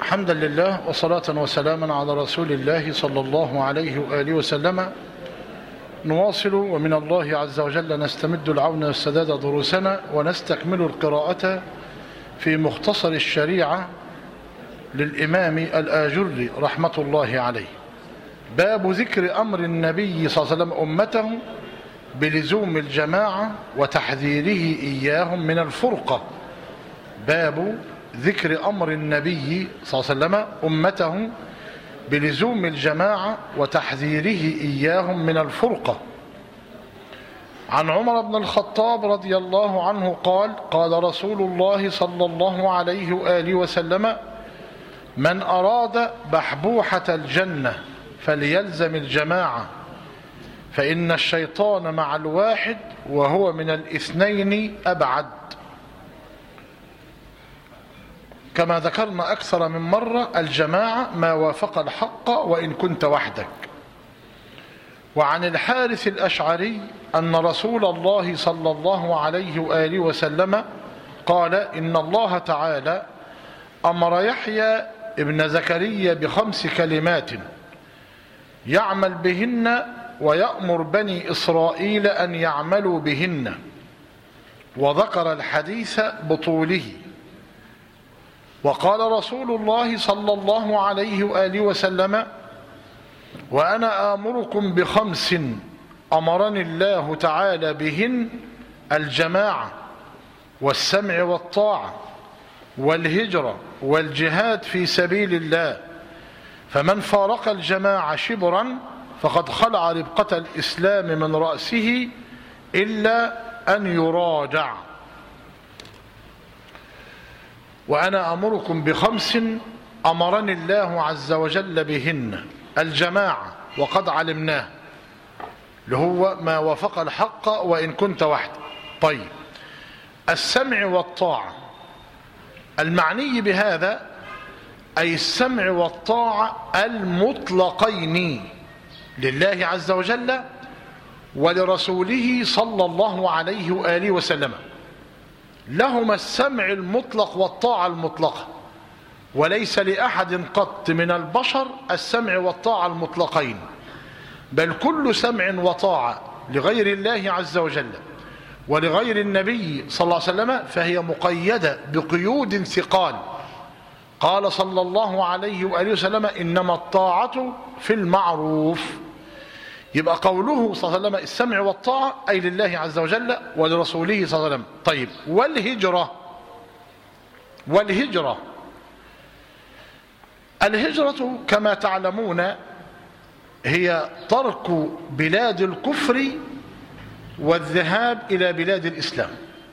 حمدا لله وصلاة وسلاما على رسول الله صلى الله عليه وآله وسلم. نواصل ومن الله عز وجل نستمد العون والسداد دروسنا، ونستكمل القراءة في مختصر الشريعة للإمام الآجري رحمة الله عليه. باب ذكر أمر النبي صلى الله عليه وسلم أمته بلزوم الجماعة وتحذيره إياهم من الفرقة. باب ذكر أمر النبي صلى الله عليه وسلم أمته بلزوم الجماعة وتحذيره إياهم من الفرقة. عن عمر بن الخطاب رضي الله عنه قال: قال رسول الله صلى الله عليه وآله وسلم: من أراد بحبوحة الجنة فليلزم الجماعة، فإن الشيطان مع الواحد وهو من الاثنين أبعد. كما ذكرنا أكثر من مرة، الجماعة ما وافق الحق وإن كنت وحدك. وعن الحارث الأشعري أن رسول الله صلى الله عليه وآله وسلم قال: إن الله تعالى أمر يحيى ابن زكريا ب5 كلمات يعمل بهن ويأمر بني إسرائيل أن يعملوا بهن، وذكر الحديث بطوله. وقال رسول الله صلى الله عليه وآله وسلم: وأنا آمركم ب5 أمرني الله تعالى بهن: الجماعة والسمع والطاعة والهجرة والجهاد في سبيل الله، فمن فارق الجماعة شبرا فقد خلع ربقة الإسلام من رأسه إلا أن يراجع. وأنا أمركم ب5 أمرني الله عز وجل بهن: الجماعة، وقد علمناه اللي هو ما وافق الحق وإن كنت وحدك. طيب، السمع والطاعة، المعني بهذا أي السمع والطاعة المطلقين لله عز وجل ولرسوله صلى الله عليه وآله وسلم. لهما السمع المطلق والطاعة المطلقة، وليس لأحد قط من البشر السمع والطاعة المطلقين، بل كل سمع وطاعة لغير الله عز وجل ولغير النبي صلى الله عليه وسلم فهي مقيدة بقيود ثقال. قال صلى الله عليه وآله وسلم: إنما الطاعة في المعروف. يبقى قوله صلى الله عليه وسلم السمع والطاعة أي لله عز وجل ولرسوله صلى الله عليه وسلم. طيب، الهجرة كما تعلمون هي ترك بلاد الكفر والذهاب إلى بلاد الإسلام،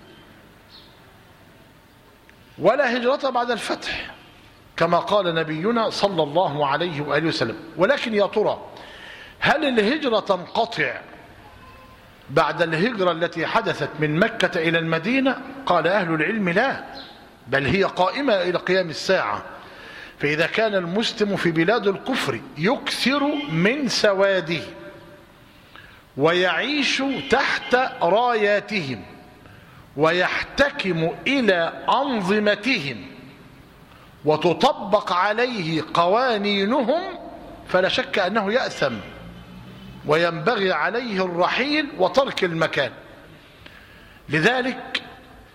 ولا هجرة بعد الفتح كما قال نبينا صلى الله عليه وآله وسلم. ولكن يا ترى هل الهجرة تنقطع بعد الهجرة التي حدثت من مكة إلى المدينة؟ قال أهل العلم: لا، بل هي قائمة إلى قيام الساعة. فإذا كان المسلم في بلاد الكفر يكثر من سواده ويعيش تحت راياتهم ويحتكم إلى أنظمتهم وتطبق عليه قوانينهم، فلا شك أنه يأثم وينبغي عليه الرحيل وترك المكان. لذلك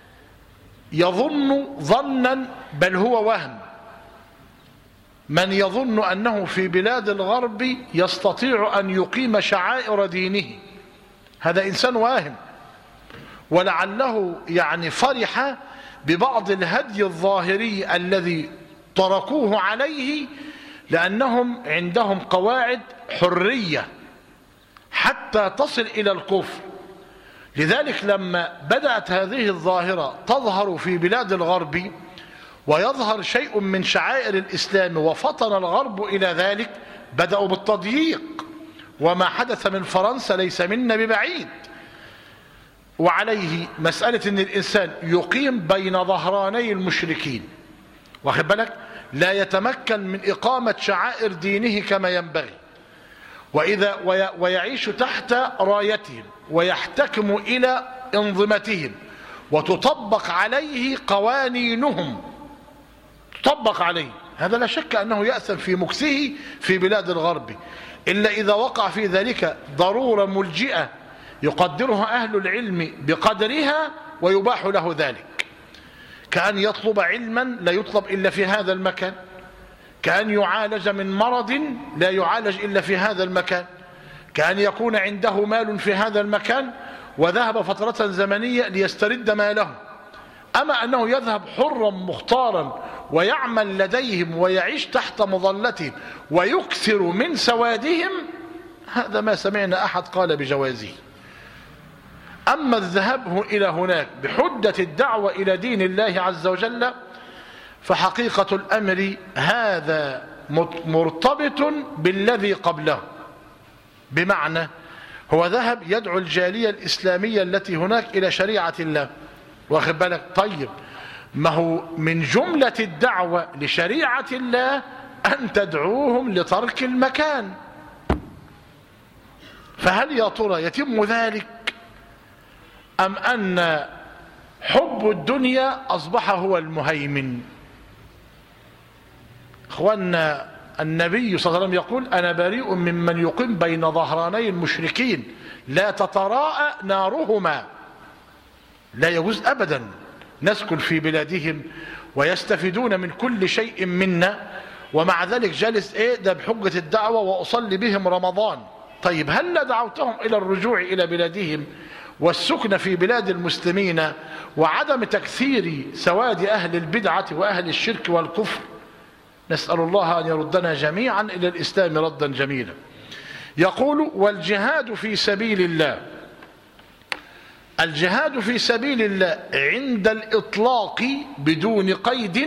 يظن ظنا، بل هو وهم، من يظن أنه في بلاد الغرب يستطيع أن يقيم شعائر دينه. هذا إنسان واهم، ولعله فرح ببعض الهدي الظاهري الذي تركوه عليه، لأنهم عندهم قواعد حرية حتى تصل إلى الكفر. لذلك لما بدأت هذه الظاهرة تظهر في بلاد الغرب ويظهر شيء من شعائر الإسلام وفطن الغرب إلى ذلك، بدأوا بالتضييق. وما حدث من فرنسا ليس منا ببعيد. وعليه مسألة أن الإنسان يقيم بين ظهراني المشركين، واخد بالك، لا يتمكن من إقامة شعائر دينه كما ينبغي، ويعيش تحت رايتهم ويحتكم إلى أنظمتهم وتطبق عليه قوانينهم، تطبق عليه. هذا لا شك أنه يأثم في مكثه في بلاد الغرب، إلا إذا وقع في ذلك ضرورة ملجئة يقدرها أهل العلم بقدرها ويباح له ذلك، كأن يطلب علما لا يطلب إلا في هذا المكان، كأن يعالج من مرض لا يعالج إلا في هذا المكان، كأن يكون عنده مال في هذا المكان وذهب فترة زمنية ليسترد ماله. أما أنه يذهب حرا مختارا ويعمل لديهم ويعيش تحت مظلتهم ويكثر من سوادهم، هذا ما سمعنا أحد قال بجوازه. أما الذهاب إلى هناك بحجة الدعوة إلى دين الله عز وجل فحقيقة الأمر هذا مرتبط بالذي قبله، بمعنى هو ذهب يدعو الجالية الإسلامية التي هناك إلى شريعة الله، واخد بالك؟ طيب ما هو من جملة الدعوة لشريعة الله أن تدعوهم لترك المكان، فهل يا ترى يتم ذلك أم أن حب الدنيا أصبح هو المهيمن؟ اخوانا النبي صلى الله عليه وسلم يقول أنا بريء ممن يقيم بين ظهراني المشركين لا تتراءى نارهما. لا يجوز أبدا نسكن في بلادهم ويستفيدون من كل شيء منا، ومع ذلك جالس ده بحجة الدعوة وأصلي بهم رمضان. طيب هل دعوتهم إلى الرجوع إلى بلادهم والسكن في بلاد المسلمين وعدم تكثير سواد أهل البدعة وأهل الشرك والكفر؟ نسأل الله أن يردنا جميعا إلى الإسلام ردا جميلا. يقول والجهاد في سبيل الله، الجهاد في سبيل الله عند الإطلاق بدون قيد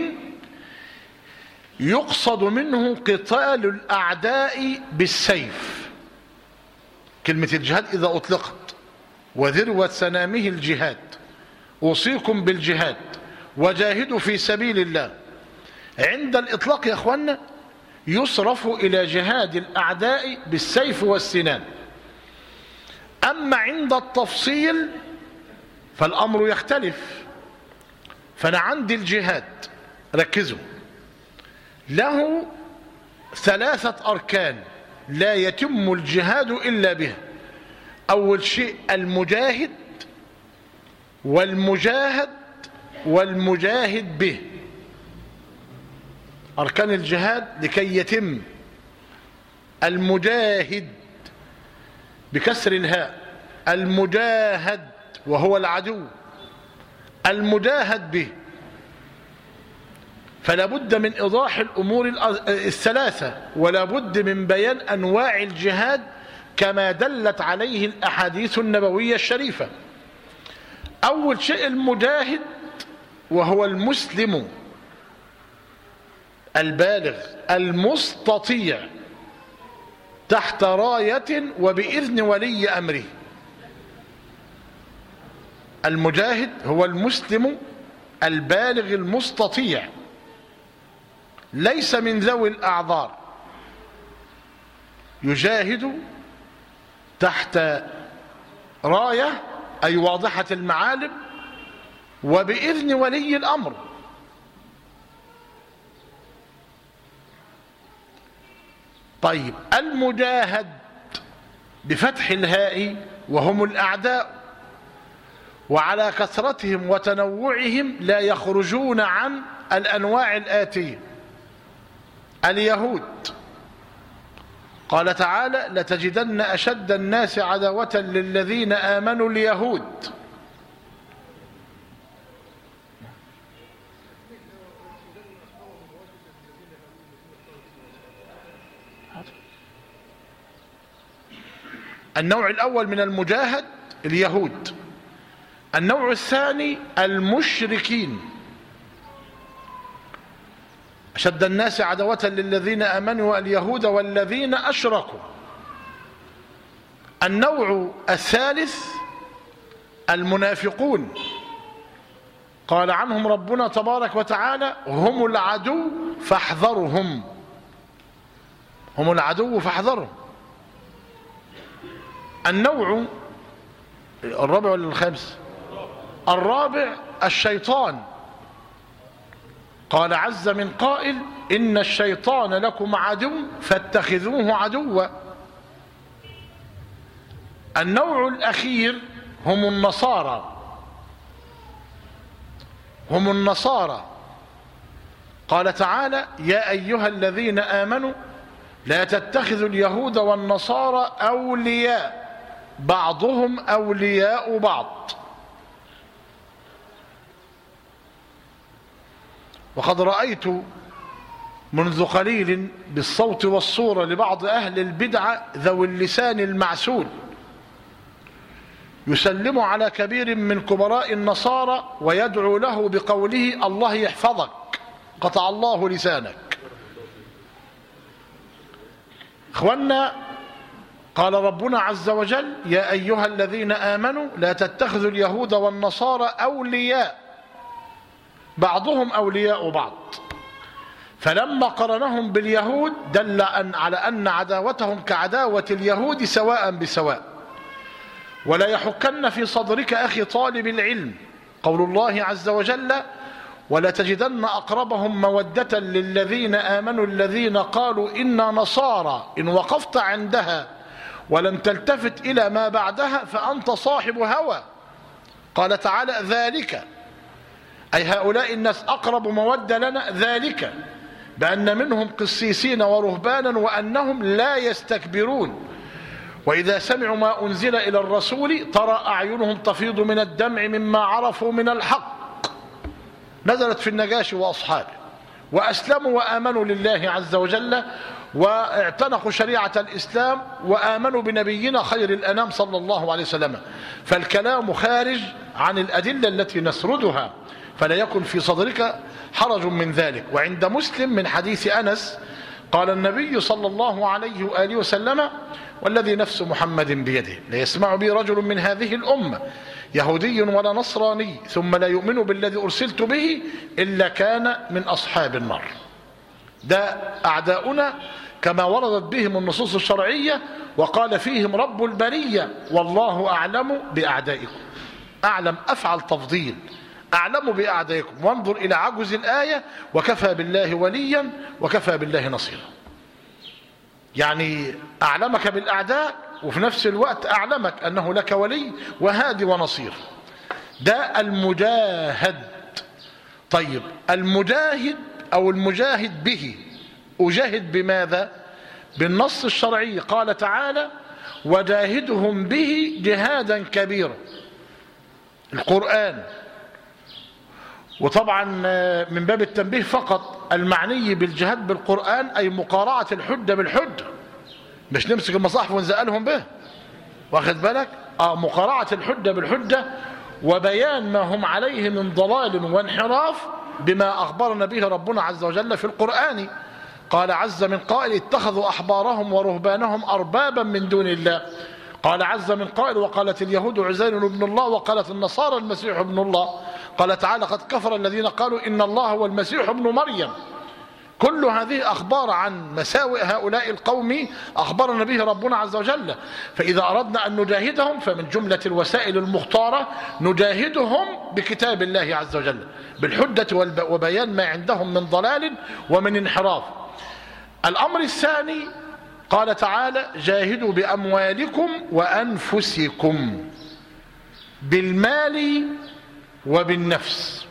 يقصد منه قتال الأعداء بالسيف. كلمة الجهاد إذا أطلقت وذروة سنامه الجهاد، أوصيكم بالجهاد وجاهدوا في سبيل الله، عند الإطلاق يا أخوانا يصرف إلى جهاد الأعداء بالسيف والسنان. أما عند التفصيل فالأمر يختلف. فأنا عندي الجهاد ركزوا له 3 أركان لا يتم الجهاد إلا بها. أول شيء المجاهد والمجاهد والمجاهد به. أركان الجهاد لكي يتم المجاهد بكسر الهاء، المجاهد وهو العدو، المجاهد به، فلا بد من إيضاح الأمور 3 ولا بد من بيان أنواع الجهاد كما دلت عليه الأحاديث النبوية الشريفة. أول شيء المجاهد وهو المسلم البالغ المستطيع تحت راية وبإذن ولي أمره. المجاهد هو المسلم البالغ المستطيع ليس من ذوي الأعذار، يجاهد تحت راية أي واضحة المعالم وبإذن ولي الأمر. طيب المجاهد بفتح الهاء وهم الأعداء، وعلى كثرتهم وتنوعهم لا يخرجون عن الأنواع الآتية. اليهود قال تعالى لتجدن أشد الناس عداوة للذين آمنوا اليهود. النوع الأول من المجاهد اليهود. النوع الثاني المشركين، أشد الناس عداوة للذين آمنوا اليهود والذين أشركوا. النوع الثالث المنافقون، قال عنهم ربنا تبارك وتعالى هم العدو فاحذرهم، هم العدو فاحذرهم. النوع الرابع ولا الخامس؟ الرابع الشيطان، قال عز من قائل إن الشيطان لكم عدو فاتخذوه عدوا. النوع الأخير هم النصارى. قال تعالى يا أيها الذين آمنوا لا تتخذوا اليهود والنصارى أولياء بعضهم أولياء بعض. وقد رأيت منذ قليل بالصوت والصورة لبعض أهل البدعة ذوي اللسان المعسول يسلم على كبير من كبراء النصارى ويدعو له بقوله الله يحفظك قطع الله لسانك. اخوانا، قال ربنا عز وجل يا أيها الذين آمنوا لا تتخذوا اليهود والنصارى أولياء بعضهم أولياء بعض. فلما قرنهم باليهود دل على أن عداوتهم كعداوة اليهود سواء بسواء. ولا يحكن في صدرك أخي طالب العلم قول الله عز وجل ولا تجدن أقربهم مودة للذين آمنوا الذين قالوا إنا نصارى إن وقفت عندها ولم تلتفت إلى ما بعدها فأنت صاحب هوى. قال تعالى ذلك أي هؤلاء الناس أقرب مودة لنا، ذلك بأن منهم قسيسين ورهبانا وأنهم لا يستكبرون وإذا سمعوا ما أنزل إلى الرسول ترى أعينهم تفيض من الدمع مما عرفوا من الحق. نزلت في النجاشي وأصحابه وأسلموا وآمنوا لله عز وجل واعتنقوا شريعة الإسلام وآمنوا بنبينا خير الأنام صلى الله عليه وسلم. فالكلام خارج عن الأدلة التي نسردها، فلا يكن في صدرك حرج من ذلك. وعند مسلم من حديث أنس قال النبي صلى الله عليه وآله وسلم والذي نفس محمد بيده ليسمع بي رجل من هذه الأمة يهودي ولا نصراني ثم لا يؤمن بالذي أرسلت به إلا كان من أصحاب النار. ده أعداؤنا كما وردت بهم النصوص الشرعية، وقال فيهم رب البرية والله أعلم بأعدائكم. أعلم أفعل تفضيل، أعلم بأعدائكم. وانظر إلى عجز الآية وكفى بالله وليا وكفى بالله نصيرا. يعني أعلمك بالأعداء وفي نفس الوقت أعلمك أنه لك ولي وهادي ونصير. ده المجاهد. طيب المجاهد أو المجاهد به أجاهد بماذا؟ بالنص الشرعي. قال تعالى وجاهدهم به جهادا كبيرا، القرآن. وطبعا من باب التنبيه فقط المعني بالجهاد بالقرآن أي مقارعة الحجة بالحجة، مش نمسك المصاحف ونزقلهم به، واخد بالك؟ مقارعة الحجة بالحجة وبيان ما هم عليه من ضلال وانحراف بما أخبرنا به ربنا عز وجل في القرآن. قال عز من قائل اتخذوا أحبارهم ورهبانهم أربابا من دون الله. قال عز من قائل وقالت اليهود عزير ابن الله وقالت النصارى المسيح ابن الله. قال تعالى قد كفر الذين قالوا إن الله هو المسيح ابن مريم. كل هذه أخبار عن مساوئ هؤلاء القوم أخبرنا به ربنا عز وجل. فإذا أردنا أن نجاهدهم فمن جملة الوسائل المختارة نجاهدهم بكتاب الله عز وجل بالحجة وبيان ما عندهم من ضلال ومن انحراف. الأمر الثاني قال تعالى جاهدوا بأموالكم وأنفسكم، بالمال وبالنفس.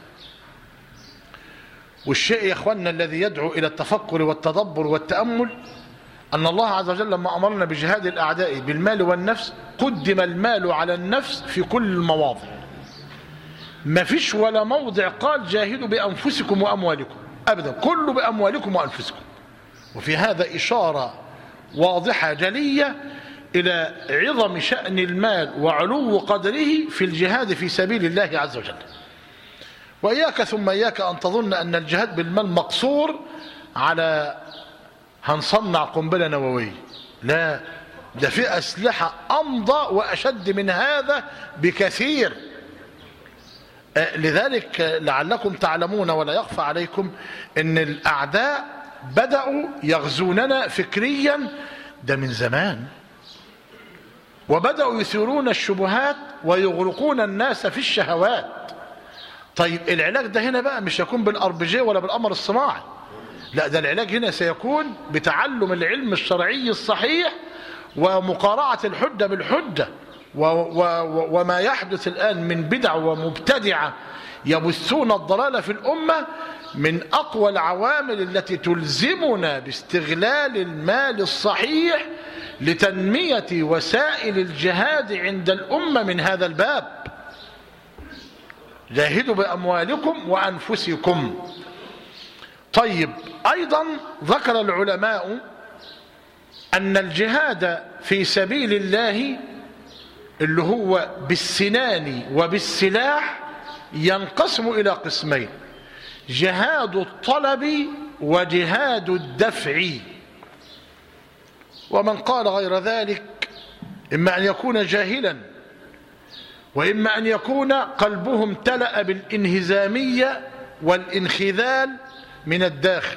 والشيء يا اخواننا الذي يدعو الى التفكر والتدبر والتأمل ان الله عز وجل لما امرنا بجهاد الاعداء بالمال والنفس قدم المال على النفس في كل المواضع. ما فيش ولا موضع قال جاهدوا بانفسكم واموالكم ابدا، كله باموالكم وانفسكم. وفي هذا اشاره واضحه جليه الى عظم شأن المال وعلو قدره في الجهاد في سبيل الله عز وجل. وإياك ثم إياك أن تظن أن الجهاد بالمال مقصور على هنصنع قنبلة نووية، لا، ده في أسلحة أمضى وأشد من هذا بكثير. لذلك لعلكم تعلمون ولا يخفى عليكم أن الأعداء بدأوا يغزوننا فكريا ده من زمان، وبدأوا يثيرون الشبهات ويغرقون الناس في الشهوات. طيب العلاج ده هنا بقى مش يكون بالأربجي ولا بالقمر الصناعي، لا، ده العلاج هنا سيكون بتعلم العلم الشرعي الصحيح ومقارعة الحجة بالحجة. وما يحدث الآن من بدع ومبتدعة يبثون الضلال في الأمة من أقوى العوامل التي تلزمنا باستغلال المال الصحيح لتنمية وسائل الجهاد عند الأمة من هذا الباب. جاهدوا بأموالكم وأنفسكم. طيب أيضا ذكر العلماء أن الجهاد في سبيل الله اللي هو بالسنان وبالسلاح ينقسم إلى قسمين: جهاد الطلب وجهاد الدفع. ومن قال غير ذلك إما أن يكون جاهلا، وإما أن يكون قلبه امتلأ بالانهزامية والانخذال من الداخل.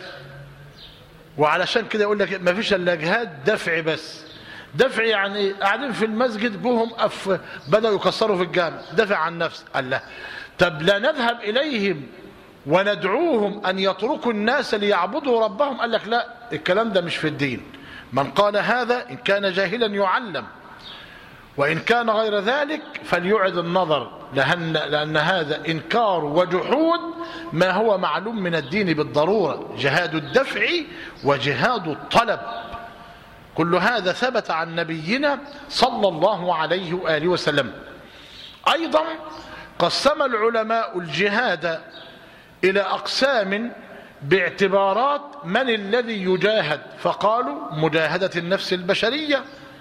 وعلشان كده يقول لك ما فيش الا جهاد دفع بس. دفع يعني قاعدين في المسجد جوهم بدأوا يكسروا في الجامع، دفع عن نفس. قال لا، طب لا نذهب إليهم وندعوهم أن يتركوا الناس ليعبدوا ربهم؟ قال لك لا، الكلام ده مش في الدين. من قال هذا إن كان جاهلا يعلم، وإن كان غير ذلك فليعد النظر، لأن هذا إنكار وجحود ما هو معلوم من الدين بالضرورة: جهاد الدفع وجهاد الطلب. كل هذا ثبت عن نبينا صلى الله عليه وآله وسلم. أيضا قسم العلماء الجهاد إلى أقسام باعتبارات من الذي يجاهد، فقالوا: مجاهدة النفس البشرية،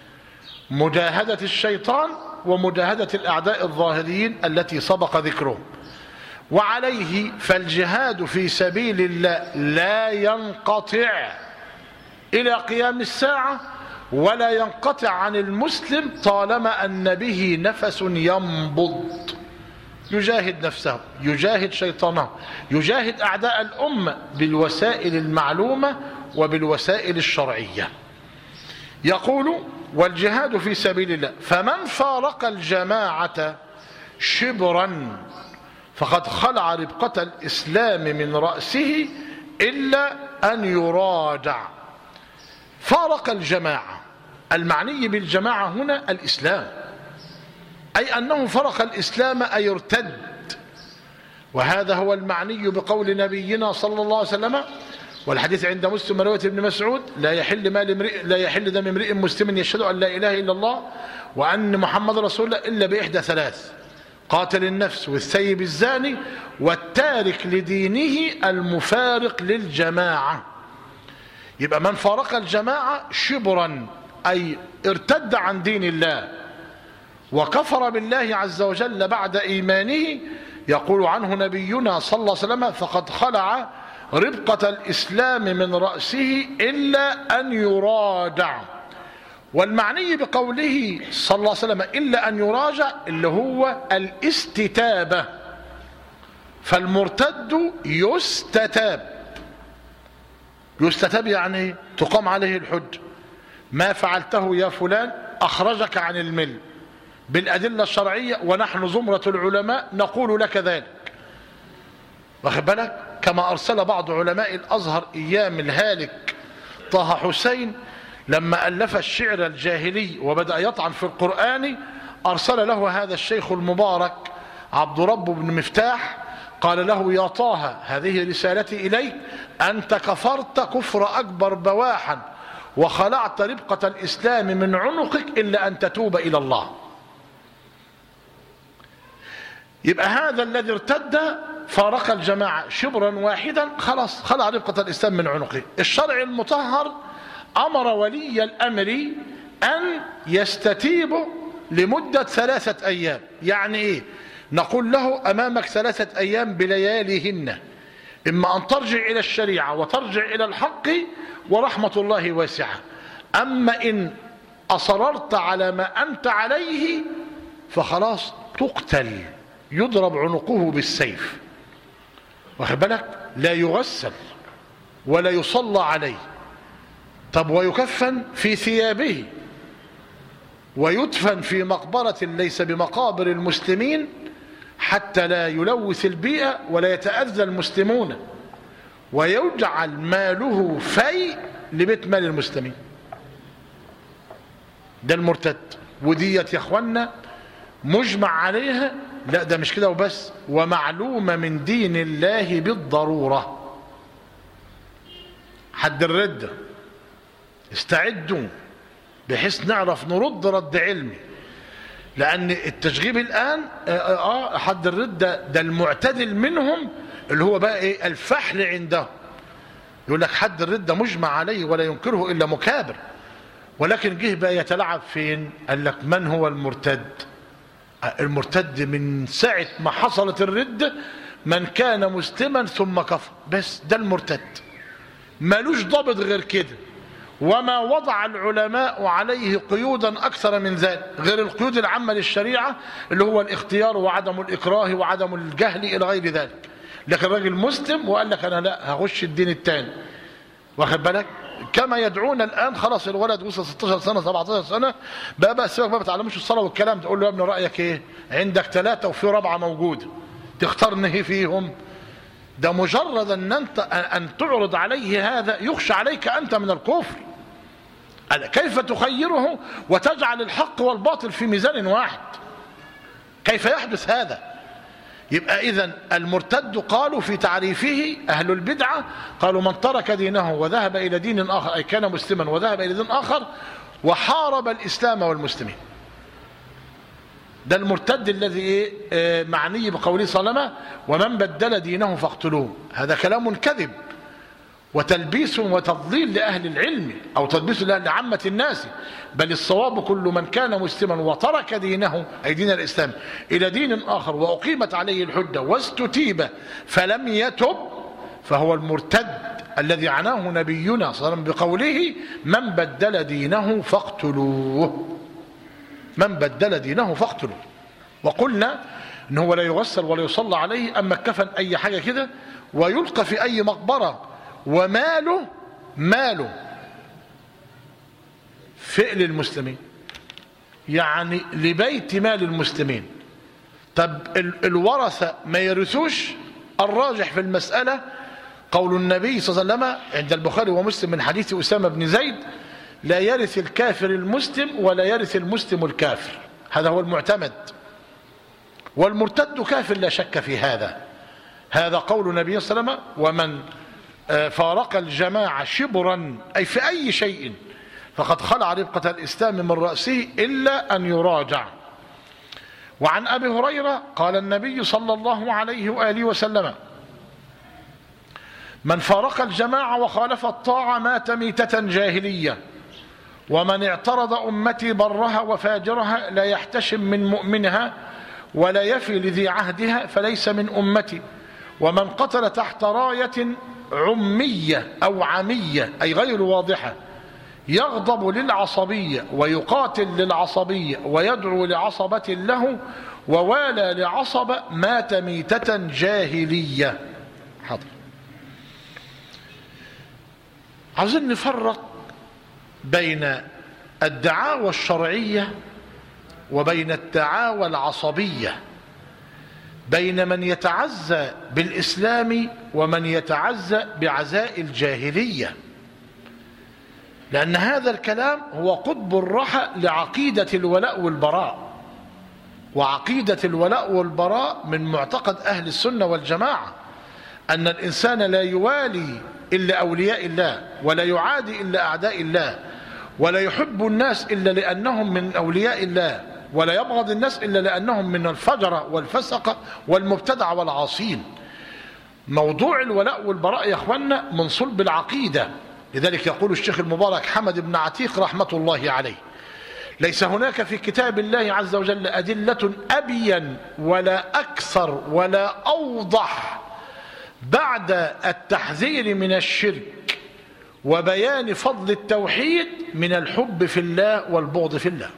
مجاهدة الشيطان، ومجاهدة الأعداء الظاهرين التي سبق ذكرهم. وعليه فالجهاد في سبيل الله لا ينقطع إلى قيام الساعة، ولا ينقطع عن المسلم طالما أن به نفس ينبض. يجاهد نفسه، يجاهد شيطانه، يجاهد أعداء الأمة بالوسائل المعلومة وبالوسائل الشرعية. يقول: والجهاد في سبيل الله فمن فارق الجماعة شبرا فقد خلع ربقة الإسلام من رأسه إلا أن يراجع. فارق الجماعة، المعني بالجماعة هنا الإسلام، أي أنه فرق الإسلام أي ارتد. وهذا هو المعني بقول نبينا صلى الله عليه وسلم، والحديث عند مسلم رواية ابن مسعود: لا يحل دم امرئ مسلم يشهد أن لا إله إلا الله وأن محمد رسول الله إلا بإحدى ثلاث: قاتل النفس، والثيب الزاني، والتارك لدينه المفارق للجماعة. يبقى من فارق الجماعة شبرا أي ارتد عن دين الله وكفر بالله عز وجل بعد إيمانه، يقول عنه نبينا صلى الله عليه وسلم: فقد خلع ربقة الإسلام من رأسه إلا أن يراجع. والمعني بقوله صلى الله عليه وسلم إلا أن يراجع اللي هو الاستتابة. فالمرتد يستتاب. يستتاب يعني تقام عليه الحج: ما فعلته يا فلان أخرجك عن المل بالأدلة الشرعية، ونحن زمرة العلماء نقول لك ذلك. واخد بالك؟ كما أرسل بعض علماء الأزهر أيام الهالك طه حسين لما ألف الشعر الجاهلي وبدأ يطعن في القرآن، أرسل له هذا الشيخ المبارك عبد رب بن مفتاح، قال له: يا طه، هذه رسالتي إليك، أنت كفرت كفر أكبر بواحا وخلعت ربقة الإسلام من عنقك إلا أن تتوب إلى الله. يبقى هذا الذي ارتد فارق الجماعة شبرا واحدا، خلاص خلع ربقة الإسلام من عنقه. الشرع المطهر أمر ولي الأمر أن يستتيب لمدة 3 أيام. يعني إيه؟ نقول له: أمامك 3 أيام بلياليهن، إما أن ترجع إلى الشريعة وترجع إلى الحق ورحمة الله واسعة، أما إن أصررت على ما أنت عليه فخلاص تقتل، يضرب عنقه بالسيف. واخد بالك؟ لا يغسل ولا يصلى عليه. طب ويكفن في ثيابه ويدفن في مقبرة ليس بمقابر المسلمين حتى لا يلوث البيئة ولا يتأذى المسلمون، ويجعل ماله في لبيت مال المسلمين. ده المرتد. وديت يا اخوانا مجمع عليها، لا ده مش كده وبس، ومعلومة من دين الله بالضرورة. حد الردة استعدوا بحيث نعرف نرد رد علمي، لأن التشغيب الآن حد الردة ده المعتدل منهم اللي هو بقى ايه الفحل عنده، يقول لك حد الردة مجمع عليه ولا ينكره إلا مكابر. ولكن جه بقى يتلعب فين؟ قال لك من هو المرتد؟ المرتد من ساعة ما حصلت الردة من كان مسلما ثم كفر، بس ده المرتد، مالوش ضابط غير كده. وما وضع العلماء عليه قيودا أكثر من ذلك غير القيود العامة للشريعة اللي هو الاختيار وعدم الإكراه وعدم الجهل إلى غير ذلك. لكن الراجل مسلم وقال لك أنا لا هخش الدين الثاني، واخد بالك؟ كما يدعون الآن خلاص الولد وصل 16 سنة 17 سنة بقى سيبك ما بتعلموش الصلاة والكلام، تقول له يا ابني رأيك ايه؟ عندك 3 وفي 4 موجودة، تختار نهي فيهم؟ ده مجرد أن تعرض عليه هذا يخشى عليك أنت من الكفر. كيف تخيره وتجعل الحق والباطل في ميزان واحد؟ كيف يحدث هذا؟ يبقى إذن المرتد قالوا في تعريفه أهل البدعة قالوا من ترك دينه وذهب إلى دين آخر، أي كان مسلما وذهب إلى دين آخر وحارب الإسلام والمسلمين. ده المرتد الذي معني بقوله صلى الله عليه وسلم ومن بدل دينه فاقتلوه. هذا كلام كذب وتلبيس وتضليل لأهل العلم أو تلبيس لعامة الناس، بل الصواب كل من كان مسلما وترك دينه أي دين الإسلام إلى دين آخر وأقيمت عليه الحجة واستتيب فلم يتب فهو المرتد الذي عناه نبينا صلى الله عليه وسلم بقوله من بدل دينه فاقتلوه. من بدل دينه فاقتلوه. وقلنا إنه هو لا يغسل ولا يصلى عليه، أما الكفن أي حاجة كده ويلقى في أي مقبرة، وماله فئل المسلمين، يعني لبيت مال المسلمين. طب الورثة ما يرثوش؟ الراجح في المسألة قول النبي صلى الله عليه وسلم عند البخاري ومسلم من حديث أسامة بن زيد لا يرث الكافر المسلم ولا يرث المسلم الكافر، هذا هو المعتمد. والمرتد كافر لا شك في هذا. هذا قول النبي صلى الله عليه وسلم ومن فارق الجماعة شبرا أي في أي شيء فقد خلع ربقة الإسلام من رأسه إلا أن يراجع. وعن أبي هريرة قال النبي صلى الله عليه وآله وسلم من فارق الجماعة وخالف الطاعة مات ميتة جاهلية، ومن اعترض أمتي برها وفاجرها لا يحتشم من مؤمنها ولا يفي لذي عهدها فليس من أمتي، ومن قتل تحت راية عمية أو عمية أي غير واضحة يغضب للعصبية ويقاتل للعصبية ويدعو لعصبة له ووالى لعصبة مات ميتة جاهلية. حاضر. عاوزين نفرق بين الدعاوى الشرعية وبين الدعاوى العصبية، بين من يتعزى بالإسلام ومن يتعزى بعزاء الجاهلية، لأن هذا الكلام هو قطب الرحى لعقيدة الولاء والبراء. وعقيدة الولاء والبراء من معتقد أهل السنة والجماعة أن الإنسان لا يوالي إلا أولياء الله ولا يعادي إلا أعداء الله ولا يحب الناس إلا لأنهم من أولياء الله ولا يبغض الناس إلا لأنهم من الفجرة والفسقة والمبتدع والعاصين. موضوع الولاء والبراء يا أخوانا من صلب العقيدة. لذلك يقول الشيخ المبارك حمد بن عتيق رحمة الله عليه ليس هناك في كتاب الله عز وجل أدلة أبين ولا أكثر ولا أوضح بعد التحذير من الشرك وبيان فضل التوحيد من الحب في الله والبغض في الله.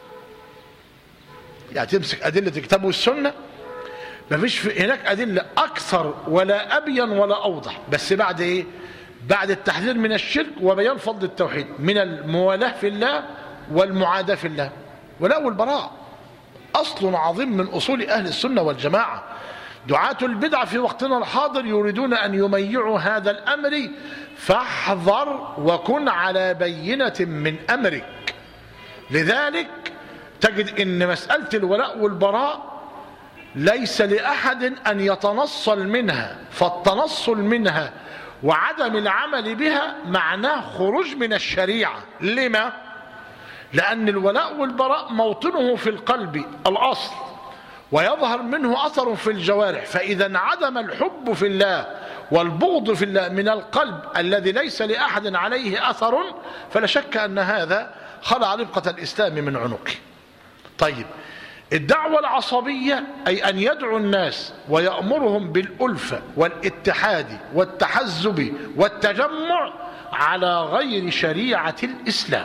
يعني تمسك أدلة الكتاب والسنة ما فيش هناك أدلة أكثر ولا أبين ولا أوضح، بس بعد إيه؟ بعد التحذير من الشرك وبيان فضل التوحيد من الموالاة في الله والمعاداة في الله. ولا والبراء أصل عظيم من أصول أهل السنة والجماعة. دعاة البدع في وقتنا الحاضر يريدون أن يميعوا هذا الأمر، فاحذر وكن على بينة من أمرك. لذلك تجد أن مسألة الولاء والبراء ليس لأحد أن يتنصل منها، فالتنصل منها وعدم العمل بها معناه خروج من الشريعة. لما؟ لأن الولاء والبراء موطنه في القلب الأصل، ويظهر منه أثر في الجوارح، فإذا انعدم الحب في الله والبغض في الله من القلب الذي ليس لأحد عليه أثر، فلا شك أن هذا خلع ربقة الإسلام من عنقه. طيب، الدعوة العصبية أي أن يدعو الناس ويأمرهم بالألفة والاتحاد والتحزب والتجمع على غير شريعة الإسلام.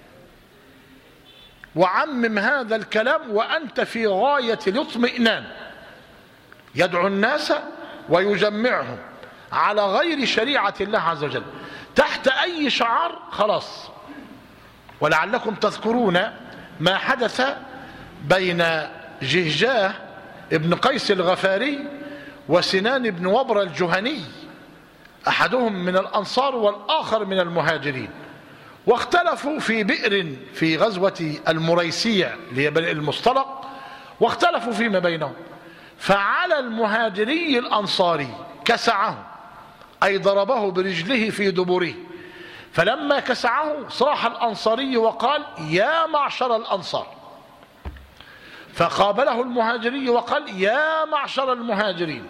وعمم هذا الكلام وأنت في غاية الاطمئنان. يدعو الناس ويجمعهم على غير شريعة الله عز وجل تحت أي شعار، خلاص. ولعلكم تذكرون ما حدث بين جهجاه ابن قيس الغفاري وسنان بن وبر الجهني، أحدهم من الأنصار والآخر من المهاجرين، واختلفوا في بئر في غزوة المريسيع لبئر المصطلق، واختلفوا فيما بينهم. فعلى المهاجري الأنصاري كسعه، أي ضربه برجله في دبره، فلما كسعه صاح الأنصاري وقال: يا معشر الأنصار. فقابله المهاجري وقال: يا معشر المهاجرين.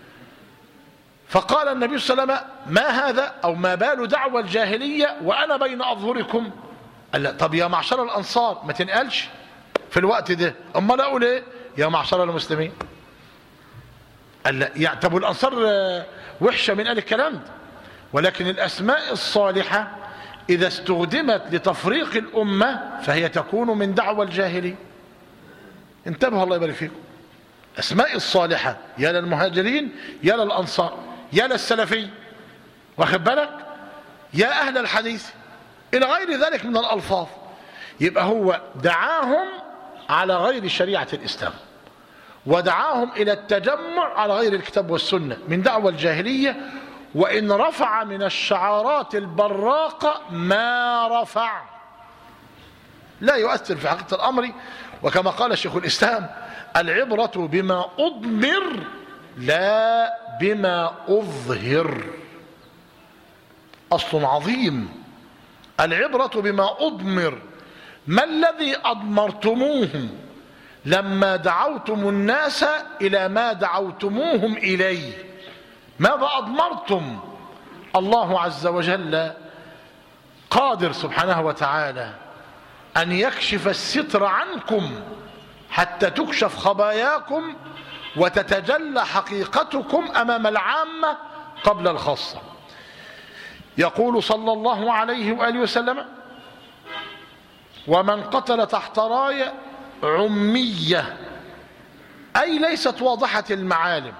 فقال النبي صلى الله عليه وسلم: ما هذا، أو ما بال دعوى الجاهلية وأنا بين أظهركم؟ قال: لا، طب يا معشر الأنصار ما تنقلش في الوقت ده، أما لا أقول إيه؟ يا معشر المسلمين. قال: لا، يعني طب والأنصار وحشة من قال الكلام ده؟ ولكن الأسماء الصالحة إذا استخدمت لتفريق الأمة فهي تكون من دعوى الجاهلية. انتبهوا الله يبارك فيكم. أسماء الصالحة يا للمهاجرين يا للأنصار يا للسلفي، واخد بالك، يا أهل الحديث، إلى غير ذلك من الألفاظ. يبقى هو دعاهم على غير شريعة الإسلام، ودعاهم إلى التجمع على غير الكتاب والسنة من دعوى الجاهلية. وإن رفع من الشعارات البراقة ما رفع لا يؤثر في حقيقة الأمر. وكما قال شيخ الإسلام: العبرة بما أضمر لا بما أظهر. أصل عظيم. العبرة بما أضمر. ما الذي أضمرتموهم لما دعوتم الناس إلى ما دعوتموهم إليه؟ ماذا أضمرتم؟ الله عز وجل قادر سبحانه وتعالى أن يكشف الستر عنكم حتى تكشف خباياكم وتتجلى حقيقتكم أمام العامة قبل الخاصة. يقول صلى الله عليه وآله وسلم: ومن قتل تحت راية عمية، أي ليست واضحة المعالم،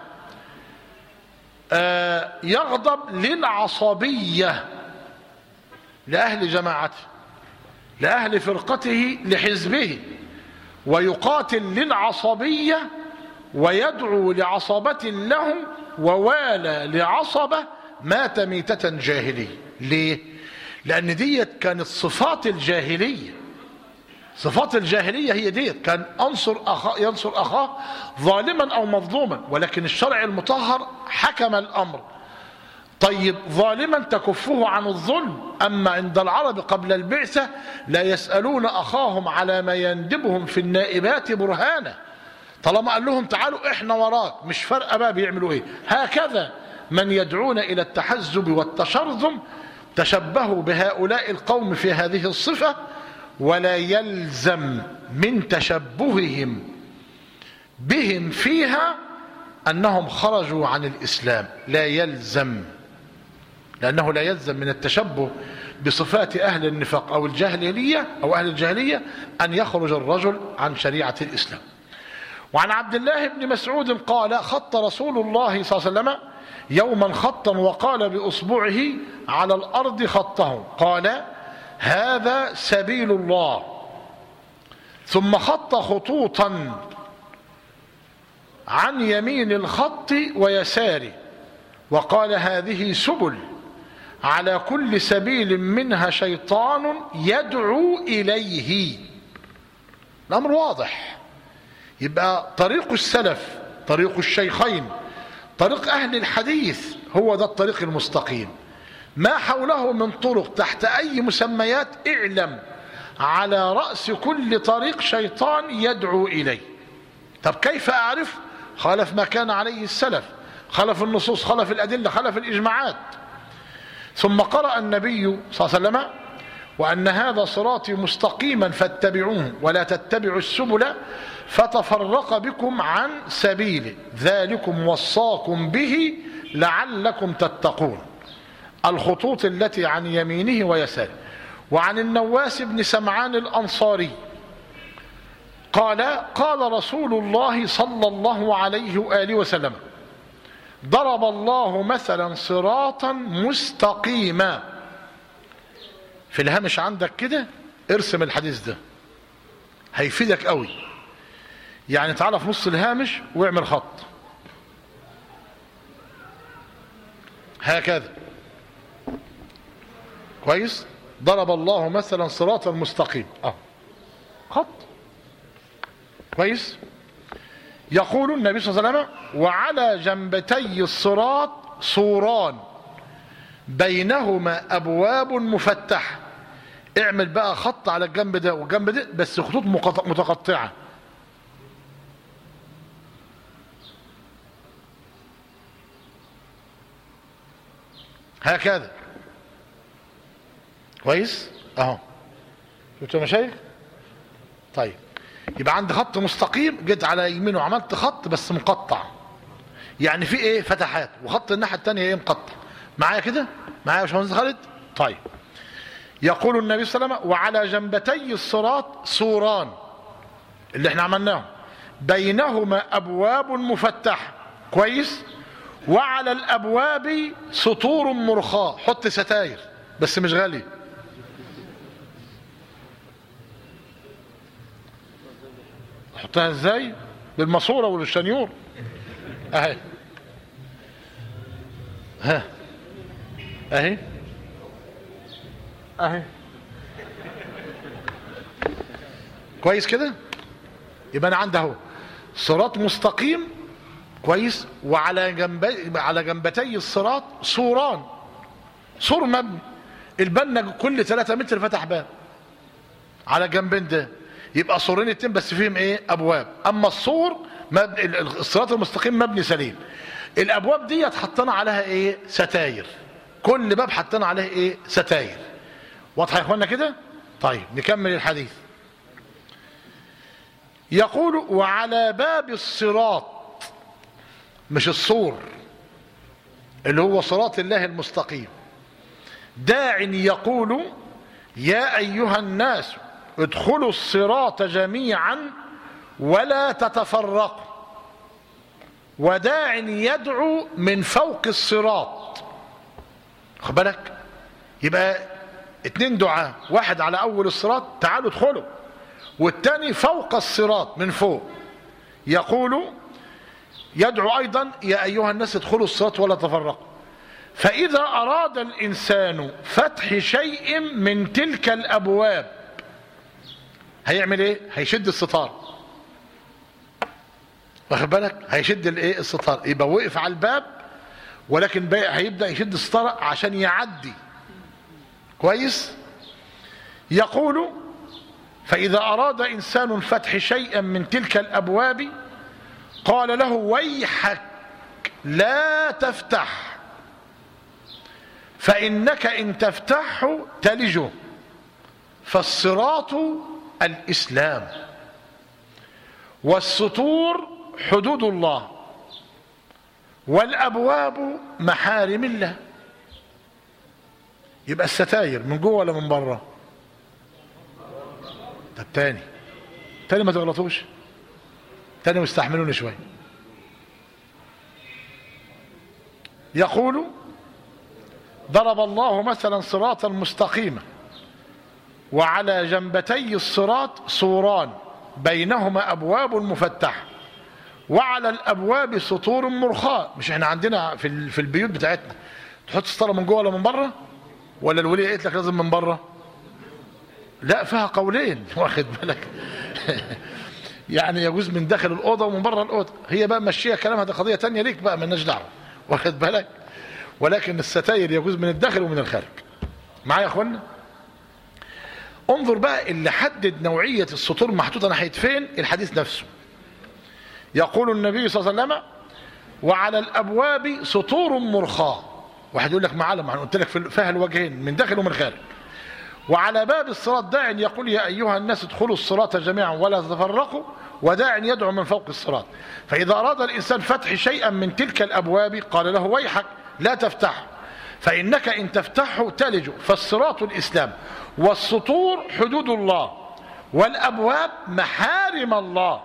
يغضب للعصبية، لأهل جماعته، لأهل فرقته، لحزبه، ويقاتل للعصبية ويدعو لعصبة له ووالى لعصبة، مات ميتة جاهلية. ليه؟ لأن ديت كانت صفات الجاهلية. صفات الجاهلية هي ديت، كان ينصر أخاه ظالما أو مظلوما، ولكن الشرع المطهر حكم الأمر. طيب، ظالما تكفه عن الظلم. أما عند العرب قبل البعثة لا يسألون أخاهم على ما يندبهم في النائبات برهانة، طالما قال لهم تعالوا إحنا وراك، مش فارقة بقى بيعملوا إيه. هكذا من يدعون إلى التحزب والتشرذم تشبهوا بهؤلاء القوم في هذه الصفة، ولا يلزم من تشبههم بهم فيها أنهم خرجوا عن الإسلام. لا يلزم، لأنه لا يلزم من التشبه بصفات أهل النفاق أو الجاهلية أو أهل الجاهلية أن يخرج الرجل عن شريعة الإسلام. وعن عبد الله بن مسعود قال: خط رسول الله صلى الله عليه وسلم يوما خطا وقال بأصبعه على الأرض خطه، قال: هذا سبيل الله. ثم خط خطوطا عن يمين الخط ويساره وقال هذه سبل على كل سبيل منها شيطان يدعو إليه. الأمر واضح. يبقى طريق السلف، طريق الشيخين، طريق أهل الحديث هو ده الطريق المستقيم. ما حوله من طرق تحت أي مسميات اعلم على رأس كل طريق شيطان يدعو إليه. طب كيف أعرف؟ خالف ما كان عليه السلف، خلف النصوص، خلف الأدلة، خلف الإجماعات. ثم قرأ النبي صلى الله عليه وسلم وأن هذا صراطي مستقيما فاتبعوه ولا تتبعوا السبل فتفرق بكم عن سبيله ذلكم وصاكم به لعلكم تتقون. الخطوط التي عن يمينه ويساره. وعن النواس بن سمعان الأنصاري قال قال رسول الله صلى الله عليه وآله وسلم ضرب الله مثلا صراطا مستقيما. في الهامش عندك كده ارسم الحديث ده هيفيدك قوي. يعني تعالى في نص الهامش واعمل خط هكذا كويس. ضرب الله مثلا صراطا مستقيم خط كويس. يقول النبي صلى الله عليه وسلم وعلى جنبتي الصراط سوران بينهما أبواب مفتحة. اعمل بقى خط على الجنب ده والجنب ده بس خطوط متقطعة. هكذا كويس اهو. شفتوا يا مشايخ؟ طيب يبقى عندي خط مستقيم جيت على يمينه وعملت خط بس مقطع. يعني في ايه فتحات وخط الناحية التانية ايه مقطع. معايا كده؟ معايا يا باشمهندس خالد؟ طيب يقول النبي صلى الله عليه وسلم وعلى جنبتي الصراط سوران اللي احنا عملناه بينهما أبواب مفتحة كويس. وعلى الأبواب سطور مرخاة. حط ستاير بس مش غالي. حطها ازاي؟ بالماسوره والشنيور اهي. ها اهي اهي كويس كده. يبقى انا عندي اهو صراط مستقيم كويس. وعلى جنبتي الصراط سوران. سور مبني البنا كل 3 متر فتح باب على جنبين ده. يبقى سورين اتنين بس فيهم ايه ابواب. اما السور الصراط المستقيم مبني سليم. الابواب دي حطينا عليها ايه ستاير. كل باب حطينا عليه ايه ستاير. واضحه يا اخوانا كده؟ طيب نكمل الحديث. يقول وعلى باب الصراط مش السور اللي هو صراط الله المستقيم داع يقول يا ايها الناس ادخلوا الصراط جميعا ولا تتفرقوا. وداع يدعو من فوق الصراط. خد بالك. يبقى 2 دعاء. واحد على اول الصراط تعالوا ادخلوا والتاني فوق الصراط من فوق يقول يدعو ايضا يا ايها الناس ادخلوا الصراط ولا تفرقوا. فاذا اراد الانسان فتح شيء من تلك الابواب هيعمل ايه؟ هيشد الستار. واخد بالك؟ هيشد الايه الستار. يبقى وقف على الباب ولكن هيبدا يشد الستار عشان يعدي كويس. يقول فاذا اراد انسان فتح شيئا من تلك الابواب قال له ويحك لا تفتح فانك ان تفتحه تلجه. فالصراط الإسلام والسطور حدود الله والأبواب محارم الله. يبقى الستاير من جوه ولا من بره؟ طب تاني ما تغلطوش. تاني واستحملوني شوية. يقول ضرب الله مثلا صراطا مستقيما وعلى جنبتي الصراط سوران بينهما أبواب مفتحة وعلى الأبواب سطور مرخاة. مش احنا عندنا في البيوت بتاعتنا تحط ستارة من جوه ولا من بره؟ ولا الولية قالت لك لازم من بره؟ لا، فيها قولين، واخد بالك؟ يعني يجوز من داخل الأوضة ومن بره الأوضة. هي بقى مشيها كلامها، دي قضية تانية ليك بقى، مالناش دعوة، واخد بالك؟ ولكن الستاير يجوز من الداخل ومن الخارج. معايا يا اخوانا؟ انظر بقى اللي حدد نوعية السطور محطوطة ناحية فين، الحديث نفسه. يقول النبي صلى الله عليه وسلم: وعلى الأبواب سطور مرخاة. واحد يقول لك معلم، انا قلت لك فيها الوجهين من داخل ومن خارج. وعلى باب الصراط داع يقول: يا أيها الناس ادخلوا الصراط جميعا ولا تفرقوا، وداع يدعو من فوق الصراط. فإذا أراد الإنسان فتح شيئا من تلك الأبواب قال له: ويحك لا تفتحه، فإنك إن تفتحه تلج. فالصراط الإسلام، والسطور حدود الله، والأبواب محارم الله.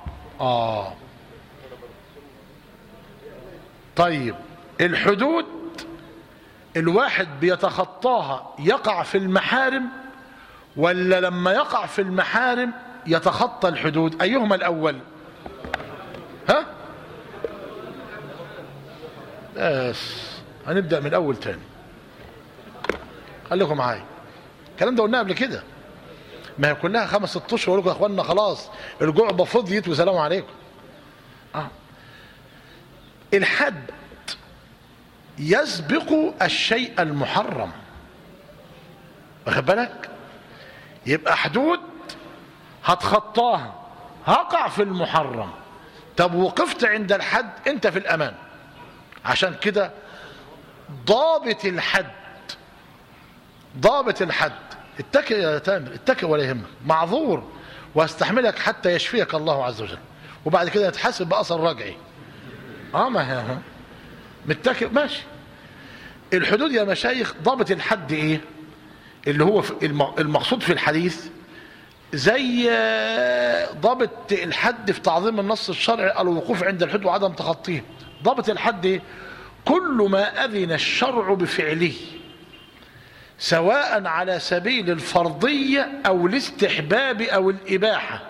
طيب، الحدود الواحد بيتخطاها يقع في المحارم، ولا لما يقع في المحارم يتخطى الحدود؟ أيهما الأول؟ ها؟ بس هنبدأ من الأول تاني، خليكم معايا. الكلام ده قلناه قبل كده، ما هي كلها 5-6 اشهر. لكم يا اخوانا خلاص الجعبة فضيت وسلام عليكم. الحد يسبق الشيء المحرم، واخد بالك؟ يبقى حدود هتخطاها هقع في المحرم. طب وقفت عند الحد انت في الامان. عشان كده ضابط الحد اتكئ يا تامر، اتكئ ولا يهمك، معذور واستحملك حتى يشفيك الله عز وجل، وبعد كده يتحاسب بأثر رجعي. ما هي متكئ ماشي. الحدود يا مشايخ ضابط الحد ايه؟ اللي هو المقصود في الحديث، زي ضابط الحد في تعظيم النص الشرعي الوقوف عند الحدود وعدم تخطيه. ضابط الحد ايه؟ كل ما أذن الشرع بفعله، سواء على سبيل الفرضية أو الاستحباب أو الإباحة.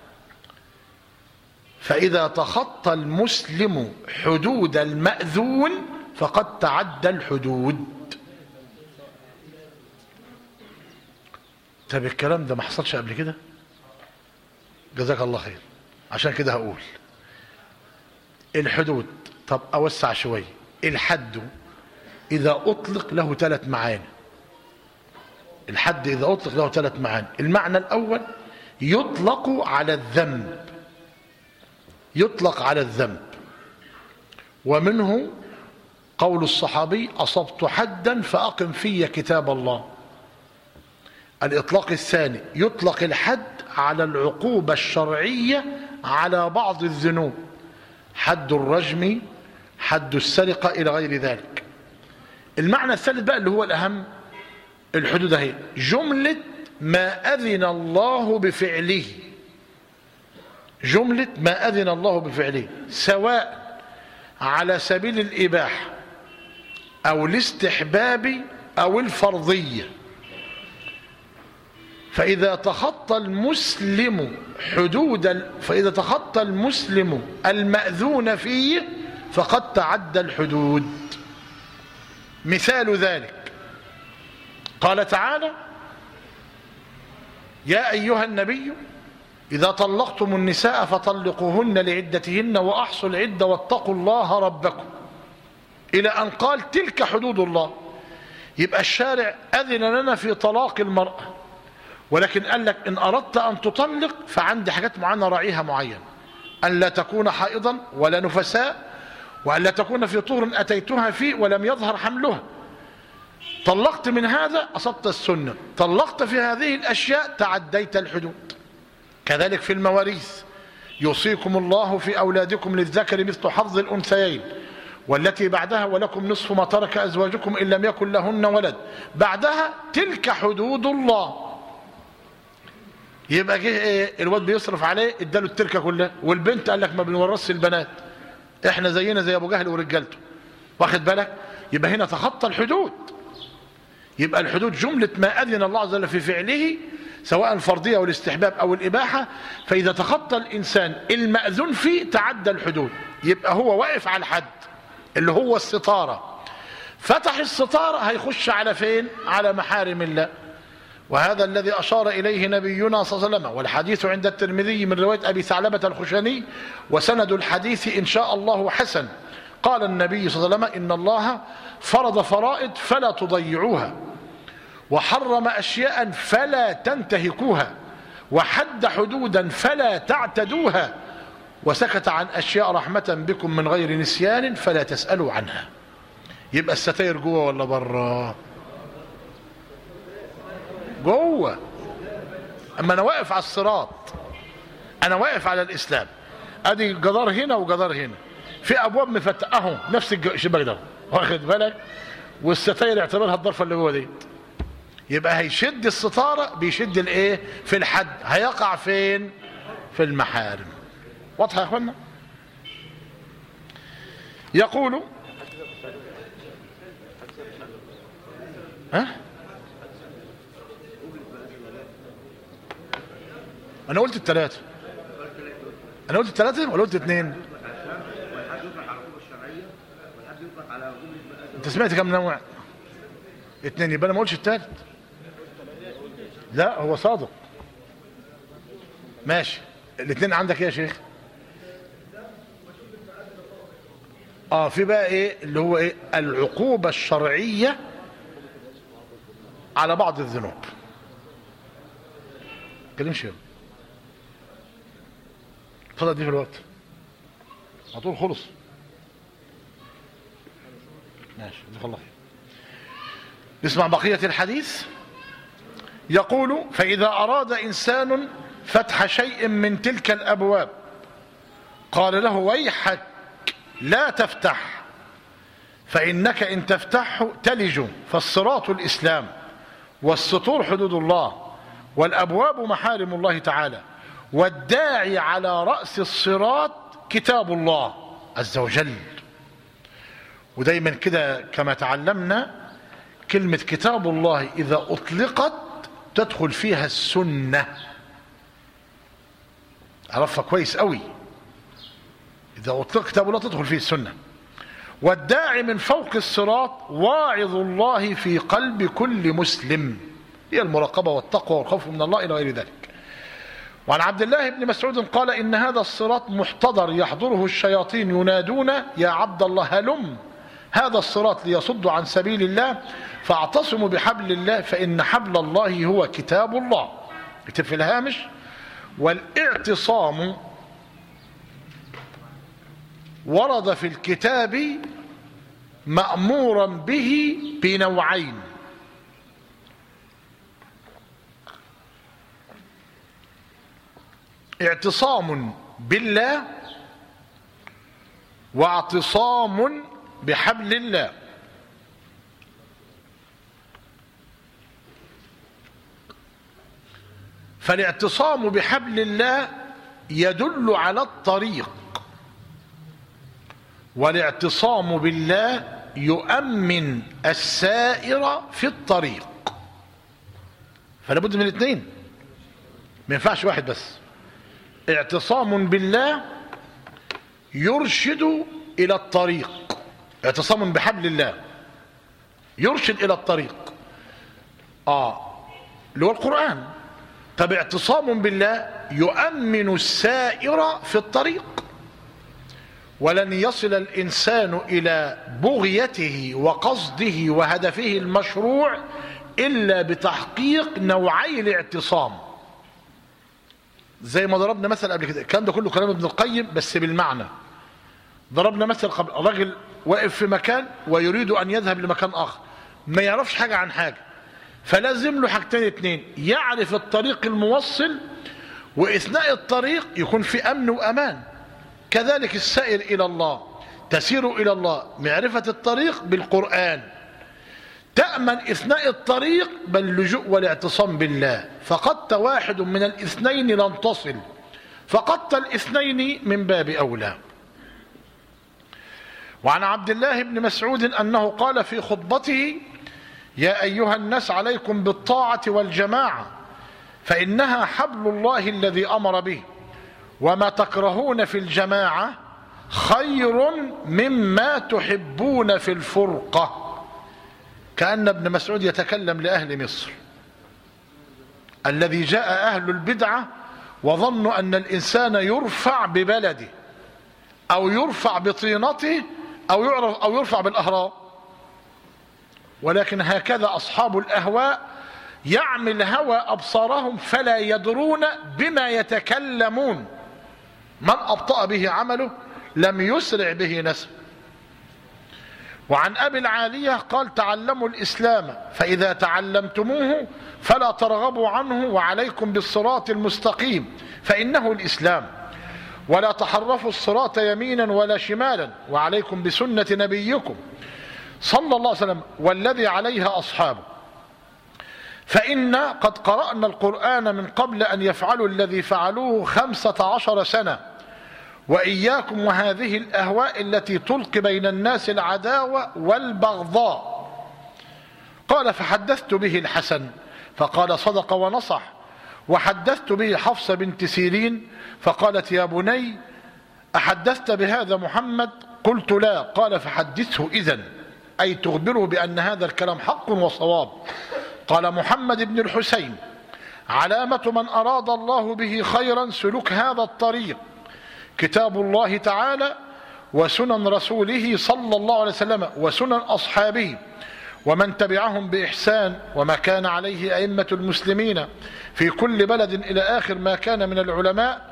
فإذا تخطى المسلم حدود المأذون فقد تعدى الحدود. طب الكلام ده ما حصلش قبل كده؟ جزاك الله خير. عشان كده هقول الحدود. طب أوسع شوية. الحد إذا أطلق له 3 معاني. الحد إذا أطلق له 3 معاني. المعنى الأول يطلق على الذنب، يطلق على الذنب، ومنه قول الصحابي: أصبت حدا فأقم في كتاب الله. الإطلاق الثاني يطلق الحد على العقوبة الشرعية على بعض الذنوب، حد الرجم، حد السرقة، إلى غير ذلك. المعنى الثالث بقى اللي هو الأهم، الحدود هي جملة ما أذن الله بفعله، جملة ما أذن الله بفعله، سواء على سبيل الإباحة أو الاستحباب أو الفرضية. فإذا تخطى المسلم المأذون فيه فقد تعدى الحدود. مثال ذلك قال تعالى: يا أيها النبي إذا طلقتم النساء فطلقوهن لعدتهن وأحصوا العدة واتقوا الله ربكم، إلى أن قال: تلك حدود الله. يبقى الشارع أذن لنا في طلاق المرأة، ولكن قال لك إن أردت أن تطلق فعندي حاجات معينة راعيها معين: أن لا تكون حائضا ولا نفساء، وأن لا تكون في طهر أتيتها فيه ولم يظهر حملها. طلقت من هذا أصبت السنة، طلقت في هذه الأشياء تعديت الحدود. كذلك في المواريث: يوصيكم الله في أولادكم للذكر مثل حظ الأنثيين، والتي بعدها ولكم نصف ما ترك أزواجكم إن لم يكن لهن ولد، بعدها تلك حدود الله. يبقى جه الواد بيصرف عليه اداله التركه كلها، والبنت قال لك ما بنورثش البنات، احنا زينا زي ابو جهل ورجالته، واخد بالك؟ يبقى هنا تخطى الحدود. يبقى الحدود جمله ما اذن الله عز وجل في فعله، سواء الفرضية أو الاستحباب أو الإباحة، فإذا تخطى الإنسان المأذون فيه تعدى الحدود، يبقى هو واقف على الحد اللي هو الستارة، فتح الستارة هيخش على فين؟ على محارم الله. وهذا الذي أشار إليه نبينا صلى الله عليه وسلم، والحديث عند الترمذي من رواية أبي ثعلبة الخشني، وسند الحديث إن شاء الله حسن. قال النبي صلى الله عليه وسلم: إن الله فرض فرائض فلا تضيعوها، وحرم أشياء فلا تنتهكوها، وحد حدودا فلا تعتدوها، وسكت عن أشياء رحمة بكم من غير نسيان فلا تسألوا عنها. يبقى الستاير جوه ولا بره؟ جوه. اما انا واقف على الصراط، انا واقف على الاسلام، ادي جدار هنا وجدار هنا، في ابواب مفتحه اهو نفس الشباك ده، واخد بالك؟ والستاير اعتبرها الضرفه اللي جوه دي، يبقى هيشد الستاره بيشد الايه؟ في الحد، هيقع فين؟ في المحارم. واضحه يا اخوانا؟ يقول ها؟ انا قلت الثلاثه، انا قلت الثلاثه ولا قلت اثنين؟ انت سمعت كم نوع؟ اثنين، يبقى انا ما قلتش الثالث. لا هو صادق. ماشي، الاثنين عندك ايه يا شيخ؟ في بقى ايه اللي هو ايه؟ العقوبة الشرعية على بعض الذنوب. كلمش يلا، اتفضل دي في الوقت على طول خلص. ماشي جزاك الله خير. نسمع بقية الحديث. يقول: فإذا أراد إنسان فتح شيء من تلك الأبواب قال له: ويحك لا تفتح، فإنك إن تفتحه تلج، فالصراط الإسلام، والسطور حدود الله، والأبواب محارم الله تعالى، والداعي على رأس الصراط كتاب الله عز وجل. ودايما كده كما تعلمنا كلمة كتاب الله إذا أطلقت تدخل فيها السنة، عرفها كويس قوي، إذا أطلق كتاب الله تدخل فيه السنة. والداعي من فوق الصراط واعظ الله في قلب كل مسلم، هي المراقبة والتقوى والخوف من الله إلى غير ذلك. وعن عبد الله بن مسعود قال: إن هذا الصراط محتضر يحضره الشياطين ينادون: يا عبد الله هلم هذا الصراط ليصد عن سبيل الله، فاعتصموا بحبل الله فإن حبل الله هو كتاب الله. اكتب في الهامش: والاعتصام ورد في الكتاب مأمورا به بنوعين: اعتصام بالله واعتصام بحبل الله. فالاعتصام بحبل الله يدل على الطريق، والاعتصام بالله يؤمن السائر في الطريق. فلا بد من الاثنين، ما ينفعش واحد بس. اعتصام بالله يرشد إلى الطريق، اعتصام بحبل الله يرشد إلى الطريق اللي هو القرآن. طب اعتصام بالله يؤمن السائر في الطريق. ولن يصل الإنسان إلى بغيته وقصده وهدفه المشروع إلا بتحقيق نوعي الاعتصام. زي ما ضربنا مثل قبل كده، الكلام ده كله كلام ابن القيم بس بالمعنى. ضربنا مثل قبل، راجل واقف في مكان ويريد أن يذهب لمكان آخر، ما يعرفش حاجة عن حاجة، فلازم له حاجتين اتنين: يعرف الطريق الموصل، وإثناء الطريق يكون في أمن وأمان. كذلك السائر إلى الله، تسير إلى الله، معرفة الطريق بالقرآن، تأمن إثناء الطريق باللجوء والاعتصام بالله. فقدت واحد من الاثنين لن تصل، فقدت الاثنين من باب أولى. وعن عبد الله بن مسعود أنه قال في خطبته: يا أيها الناس عليكم بالطاعة والجماعة، فإنها حبل الله الذي أمر به، وما تكرهون في الجماعة خير مما تحبون في الفرقة. كأن ابن مسعود يتكلم لأهل مصر الذي جاء أهل البدعة وظنوا أن الإنسان يرفع ببلده أو يرفع بطينته أو يرفع بالأهرام، ولكن هكذا أصحاب الأهواء يعمي الهوى أبصارهم فلا يدرون بما يتكلمون. من أبطأ به عمله لم يسرع به نسبه. وعن أبي العالية قال: تعلموا الإسلام فإذا تعلمتموه فلا ترغبوا عنه، وعليكم بالصراط المستقيم فإنه الإسلام، ولا تحرفوا الصراط يمينا ولا شمالا، وعليكم بسنة نبيكم صلى الله عليه وسلم والذي عليها أصحابه، فإن قد قرأنا القرآن من قبل أن يفعلوا الذي فعلوه 15 سنة، وإياكم وهذه الأهواء التي تلقي بين الناس العداوة والبغضاء. قال: فحدثت به الحسن فقال: صدق ونصح. وحدثت به حفصة بنت سيرين فقالت: يا بني أحدثت بهذا محمد؟ قلت: لا. قال: فحدثه إذن، أي تخبره بأن هذا الكلام حق وصواب. قال محمد بن الحسين: علامة من أراد الله به خيرا سلوك هذا الطريق، كتاب الله تعالى وسنن رسوله صلى الله عليه وسلم وسنن أصحابه ومن تبعهم بإحسان، وما كان عليه أئمة المسلمين في كل بلد إلى آخر ما كان من العلماء.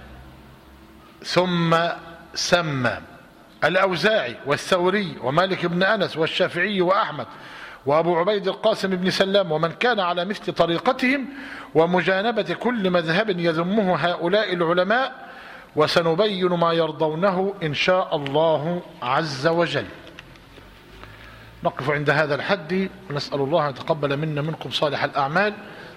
ثم سمى الأوزاعي والثوري ومالك بن أنس والشافعي وأحمد وأبو عبيد القاسم بن سلام ومن كان على مثل طريقتهم، ومجانبة كل مذهب يذمه هؤلاء العلماء، وسنبين ما يرضونه إن شاء الله عز وجل. نقف عند هذا الحد، ونسأل الله أن يتقبل منا منكم صالح الأعمال.